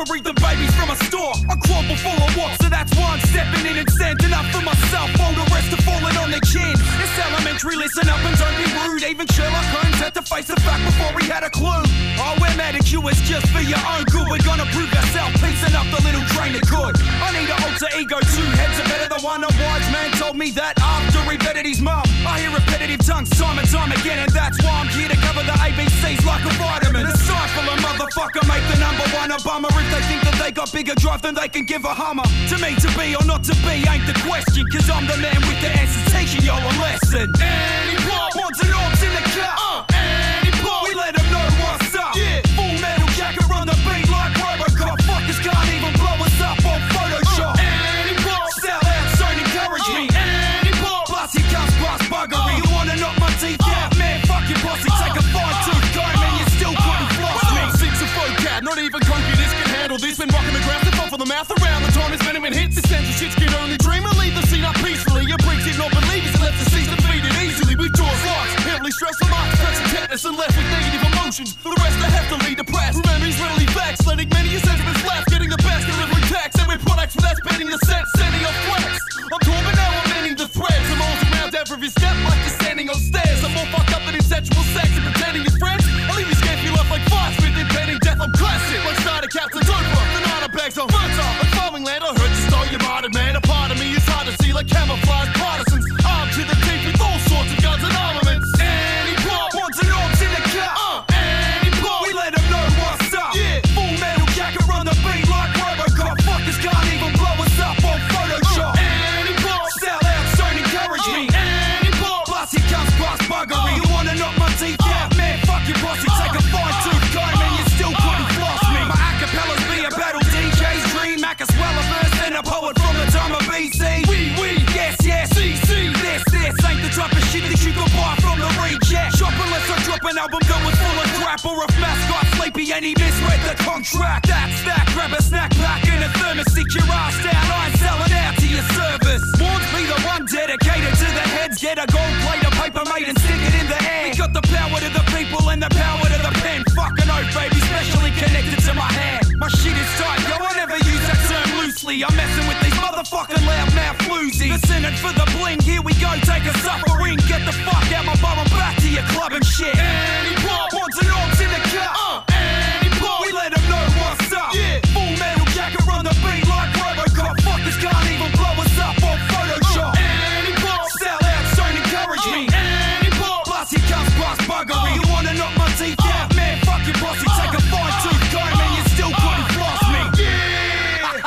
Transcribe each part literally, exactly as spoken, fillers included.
read the babies from a store. I crawl before I walk, so that's why I'm stepping in and standing up for myself. All the rest are falling on their chin. It's elementary, listen up and don't be rude. Even Sherlock Holmes had to face the fact before he had a clue. Oh, we're mad at you, it's just for your own good. We're gonna prove ourselves, piecing up the little train that could. I need an alter ego, two heads are better than one. A wise man told me that after he betted his mum. I hear repetitive tongues time and time again, and that's why I'm here to cover the A B Cs like a vitamin. A cypher, a motherfucker, make the number one a bummer. If they think that they got bigger drive than they can give a Hummer. To me, to be or not to be ain't the question, cause I'm the man with the answers teaching y'all a lesson. Any pop, odds and odds in the cut. Uh, any pop, we let them know what's up. Yeah, full metal jacket, run the beat like Robocop. Fuckers can't even blow us up on Photoshop. Uh, any pop, sell out, don't encourage me. Uh, any pop, plus he comes past buggery. Uh, you wanna knock my teeth uh, out? Man, fuck your posse, take a fine tooth comb and you still couldn't floss me. Six of vocab, not even concubines can handle this. Been rocking the ground to fall for the mouth around. The time is when it hits. Essential shits can only dream and leave the scene up peacefully. Your bricks did not believe it, so left the season defeated easily. We draw lots, heavily stressed on marks, stress and tetanus, and left with negative emotions. For the rest, I have to lead depressed. Remember, he's readily vexed, letting many of sentiments left, getting the best delivery text, and with products without spending the cent, sending off flex. I'm torn, but now I'm mending the threads. I'm all around every step like descending on stairs. I'm more fucked up than in sexual sex and pretending you're friends. I leave you scared, feel up like fire with impending death. I'm classic, like starter caps and dope rock. The nana bags on fertile, like farming land. I heard you stole your martyred man. A part of me is hard to see, like camouflage partisans. Armed to the teeth with all sorts of guns and armaments. Any pop, odds and odds in the cut. Uh, any pop, we let them know what's up. Yeah, full metal jacket, run the beat like Robocop. Fuckers can't even blow us up on Photoshop. Uh, any pop, sell out, don't encourage uh, me. Any pop, plus he comes past buggery. Uh, you wanna knock my teeth uh, out? Man, fuck your posse, take a fine tooth comb and you still couldn't floss me. My acapellas be a battle D J's dream. Mac as well a verse and a poet from the time of B C. We, we, yes, yes, C, C. This, this ain't the type of shit that you can buy from the reject shop unless I drop an album that was full of crap. Or if mascot sleepy and he misread the contract. That's that, grab a snack pack and a thermos, stick your ass down. I ain't selling out to your service. Warns be the one dedicated to the heads. Get a gold plate of paper made and stick it in the air. We got the power to the people and the power to the pen. Fucking oath, baby, specially connected to my hand. My shit is tight, yo, I never use that term loosely. I'm messing with these motherfucking loudmouth floozies. Listening for the bling, here we go, take a suffering. Get the fuck out my bar and back to your club and shit. Any pop, odds and odds in the cut. Uh, any pop, we let them know what's up. Yeah, full metal jacket, run the beat like Robocop. Fuckers can't even blow us up on Photoshop. Uh, any pop, sell out, don't encourage uh, me. Any pop, plus he comes past buggery. Uh, you wanna knock my teeth uh, out? Man, fuck your posse, uh, take a fine tooth comb and you still couldn't floss me. Yeah,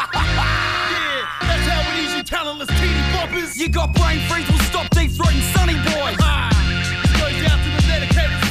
yeah, that's how it is, you talentless teeny boppers. You got brain freeze, will stop deep throating Sonny Boy. Ah, this goes out to the dedicated